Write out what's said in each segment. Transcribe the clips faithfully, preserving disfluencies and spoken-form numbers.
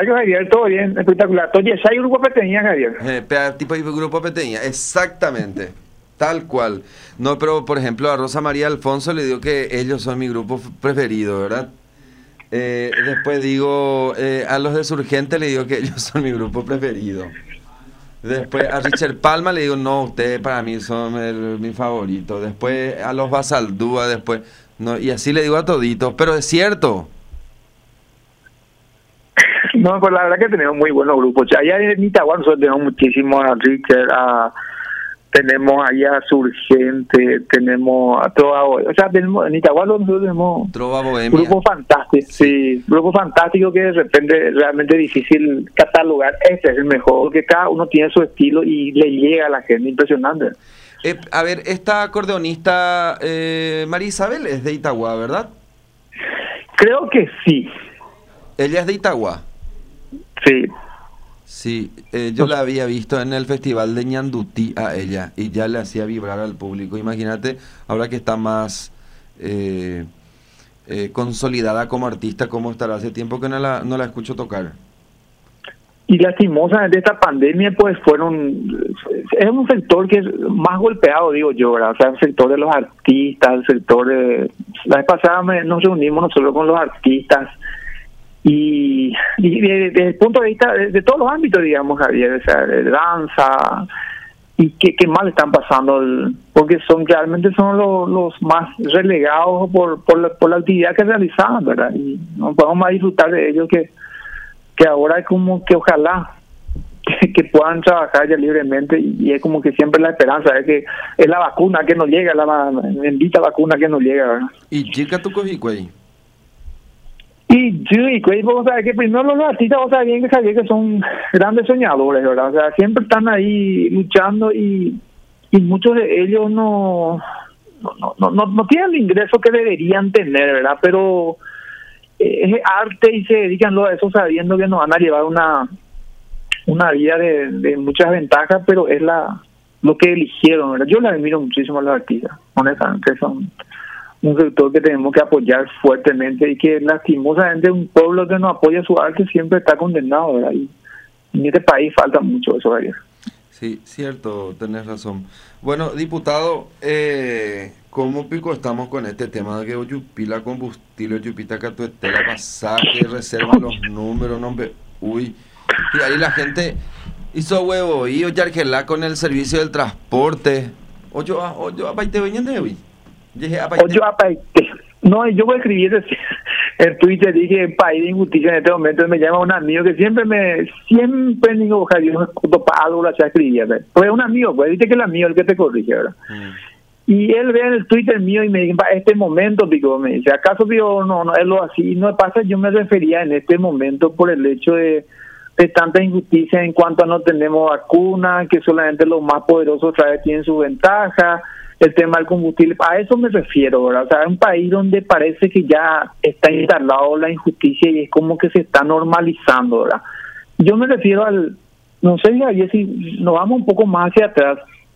Mario Javier, todo bien, espectacular. Oye, ¿hay un grupo Peteña, Javier? Eh, pe- tipo de grupo Peteña, exactamente. Tal cual. No, pero por ejemplo a Rosa María Alfonso le digo que ellos son mi grupo f- preferido, ¿verdad? Eh, después digo, eh, a los de Surgente le digo que ellos son mi grupo preferido. Después a Richard Palma le digo, no, ustedes para mí son el- mi favorito. Después a los Basaldúa, después, no, y así le digo a toditos, pero es cierto. No, pues la verdad que tenemos muy buenos grupos. Allá en Itagua nosotros tenemos muchísimos a Richard, a, tenemos allá a Surgente, tenemos a toda, o sea, tenemos, en Itagua nosotros tenemos Trova Bohemia. grupos fantásticos, sí. sí, grupos fantásticos que de repente es realmente difícil catalogar. Este es el mejor, porque cada uno tiene su estilo y le llega a la gente, impresionante. Eh, a ver, esta acordeonista eh, María Isabel es de Itagua, ¿verdad? Creo que sí, Ella es de Itagua. sí. Sí, eh, yo la había visto en el festival de Ñandutí a ella y ya le hacía vibrar al público. Imagínate, ahora que está más eh, eh, consolidada como artista, cómo estará. Hace tiempo que no la, no la escucho tocar. Y lastimosamente esta pandemia pues fueron, es un sector que es más golpeado, digo yo, ¿verdad? O sea, el sector de los artistas, el sector de... La vez pasada me, nos reunimos nosotros con los artistas y, y desde el punto de vista de, de todos los ámbitos, digamos, Javier, o sea, de danza, y qué, qué mal están pasando, el, porque son realmente son los, los más relegados por, por, la, por la actividad que realizaban, ¿verdad? Y no podemos más disfrutar de ellos que que ahora es como que ojalá que, que puedan trabajar ya libremente y, y es como que siempre la esperanza es que es la vacuna que nos llega, la bendita vacuna que nos llega, ¿verdad? ¿Y chica tu cojicuey? Y yo y pues, vos sabés que primero los artistas, vos sabés bien que sabés que son grandes soñadores, ¿verdad? O sea, siempre están ahí luchando y, y muchos de ellos no no, no, no, no tienen el ingreso que deberían tener, ¿verdad? Pero es arte y se dedican a eso sabiendo que nos van a llevar una una vida de, de muchas ventajas, pero es la lo que eligieron, ¿verdad? Yo le admiro muchísimo a los artistas, honestamente, son un sector que tenemos que apoyar fuertemente y que lastimosamente un pueblo que no apoya su arte siempre está condenado, ¿verdad? Y en este país falta mucho eso, ¿verdad? Sí, cierto, tenés razón. Bueno, diputado, eh, ¿cómo pico estamos con este tema de que Oyupila combustible, Oyupita Catuetela, pasaje, reserva los números, nombre, uy, y ahí la gente hizo huevo y Oyargelá con el servicio del transporte, oye, oye, apaite venían de hoy, dije apaite. Oye, apaite. No, yo voy a escribir en Twitter, dije país de injusticia en este momento, me llama un amigo que siempre me, siempre digo, Javier, no escucho para algo, la escribía, pues un amigo, pues dice que el amigo es el que te corrige, ¿verdad? Mm. Y él ve en el Twitter mío y me dice, para este momento, digo, me dice, ¿acaso digo, no, no, es lo así? No pasa, yo me refería en este momento por el hecho de, de tanta injusticia en cuanto a no tenemos vacuna, que solamente los más poderosos otra vez tienen su ventaja, el tema del combustible, a eso me refiero, ¿verdad? O sea, es un país donde parece que ya está instalado la injusticia y es como que se está normalizando, ¿verdad? Yo me refiero al, no sé si nos vamos un poco más hacia atrás,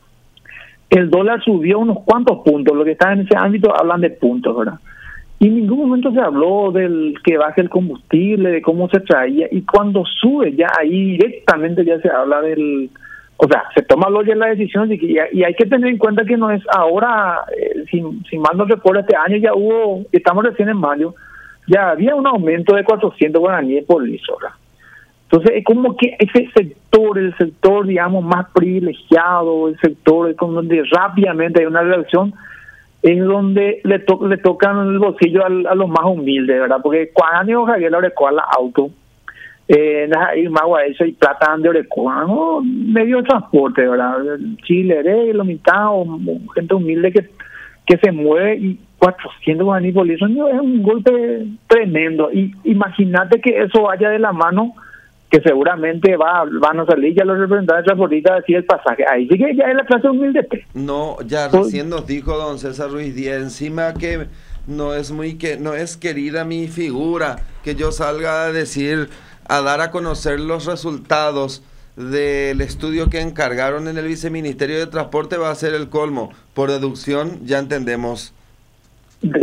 el dólar subió unos cuantos puntos, los que están en ese ámbito hablan de puntos, ¿verdad? Y en ningún momento se habló del que baje el combustible, de cómo se traía, y cuando sube ya ahí directamente ya se habla del... O sea, se toma luego ya la decisión y, que, y hay que tener en cuenta que no es ahora, eh, si, si mal no recuerdo, este año ya hubo, estamos recién en mayo, ya había un aumento de cuatrocientos guaraníes por litro, ¿verdad? Entonces es como que ese sector, el sector, digamos, más privilegiado, el sector con donde rápidamente hay una reacción, es donde le, to le tocan el bolsillo al, a los más humildes, ¿verdad? Porque cuando Javier le recó la auto, eh, y Magua eso y plata de Orecoa, ¿no? Medio de transporte, ¿verdad? Chile, eh, lo mitad, o, o gente humilde que, que se mueve y cuatrocientos guaraníes por litro, es un golpe tremendo. Y imagínate que eso vaya de la mano, que seguramente va van a salir ya los representantes de transportistas a decir el pasaje. Ahí sí que ya es la clase humilde. No, ya recién nos dijo don César Ruiz Díaz, encima que no es muy que no es querida mi figura, que yo salga a decir, a dar a conocer los resultados del estudio que encargaron en el Viceministerio de Transporte, va a ser el colmo. Por deducción, ya entendemos. Sí,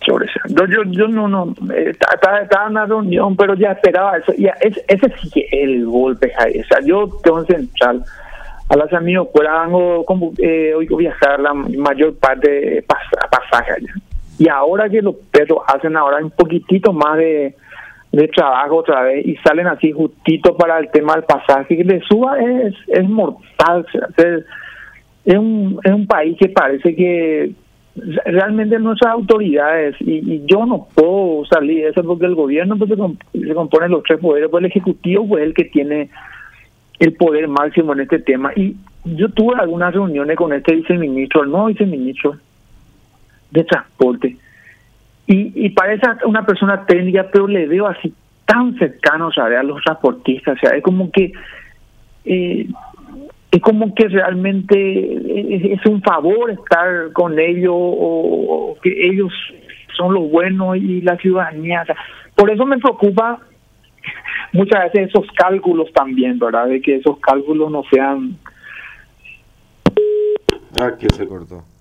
asesores. Yo, yo, yo no, no, estaba, estaba en una reunión, pero ya esperaba eso. Ya, es, ese sí que es el golpe, Jair. O sea, yo tengo en Central, a los amigos, pues hago como, eh, hoy viajar la mayor parte de pas, pasaje allá. Y ahora que los perros hacen ahora un poquitito más de, de trabajo otra vez y salen así justito para el tema del pasaje, que le suba es, es mortal. O sea, es, es, un, es un país que parece que realmente nuestras autoridades, y, y yo no puedo salir de eso porque el gobierno pues se, comp se compone de los tres poderes, pues el ejecutivo pues el que tiene el poder máximo en este tema. Y yo tuve algunas reuniones con este viceministro, el nuevo viceministro de transporte, y, y parece una persona técnica, pero le veo así tan cercano, ¿sabes?, a los transportistas. O sea, es como que eh, es como que realmente es un favor estar con ellos, o, o que ellos son los buenos y la ciudadanía. O sea, por eso me preocupa muchas veces esos cálculos también, ¿verdad? De que esos cálculos no sean... Ah, que se cortó.